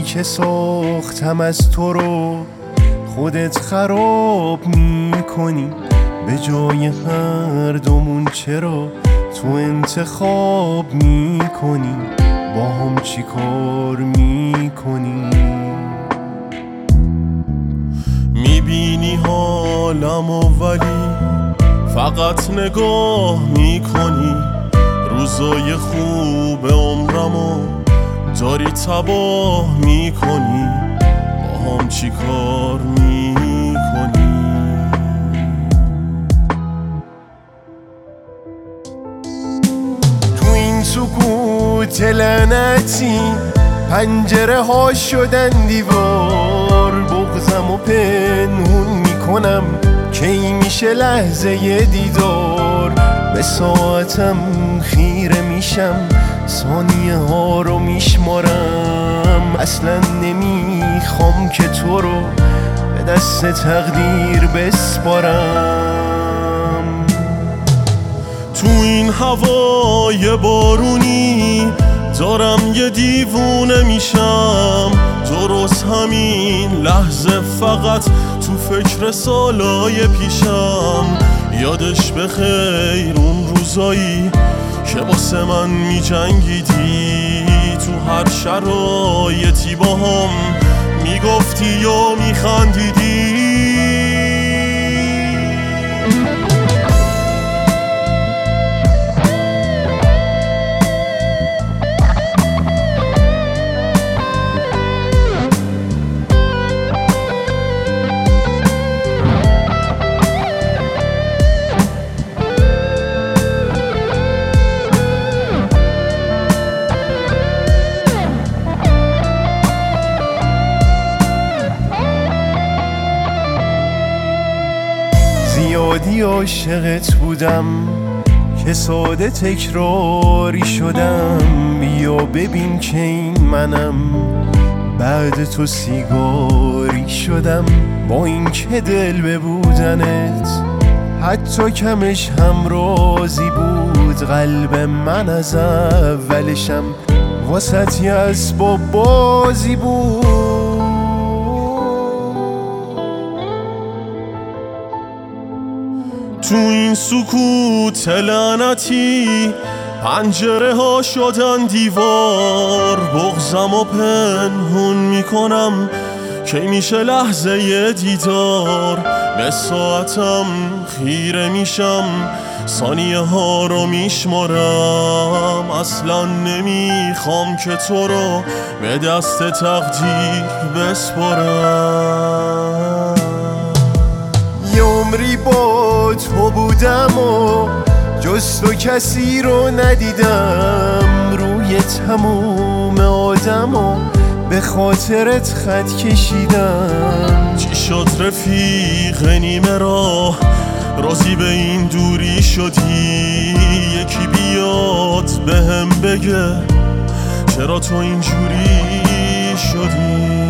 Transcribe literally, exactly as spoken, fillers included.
که ساختم از تو رو خودت خراب میکنی. به جای هر دومون چرا تو انتخاب میکنی؟ با هم چی کار میکنی؟ میبینی حالمو ولی فقط نگاه میکنی. روزای خوب عمرمو داری تباه میکنی. با هم چی کار میکنی؟ تو این سکوت لعنتی پنجره ها شدن دیوار. بغضم و پنهون میکنم کی میشه لحظه دیدار. به ساعتم خیره میشم ثانیه ها رو میشمارم. اصلا نمیخوام که تو رو به دست تقدیر بسپارم. تو این هوای بارونی دارم یه دیوونه میشم. درست همین لحظه فقط تو فکر سالای پیشم. یادش بخیر اون روزایی که واسه من میجنگیدی. تو هر شرایطی با هم میگفتی و میخندیدی. زیادی عاشقت بودم که ساده تکراری شدم. بیا ببین که این منم بعد تو سیگاری شدم. با این که دل به بودنت حتی کمش هم راضی بود. قلب من از اولشم واسط یه اسباب بازی بود. تو این سکوت لعنتی پنجره ها شدن دیوار. بغضم و پنهون میکنم کی میشه لحظه دیدار. به ساعتم خیره میشم ثانیه ها رو میشمارم. اصلا نمیخوام که تو رو به دست تقدیر بسپارم. یه عمری با تو بودم و جز تو کسی رو ندیدم. روی تموم آدم و به خاطرت خط کشیدم. چی شد رفیق نیمه راه راضی به این دوری شدی؟ یکی بیاد بهم بگه چرا تو اینجوری شدی؟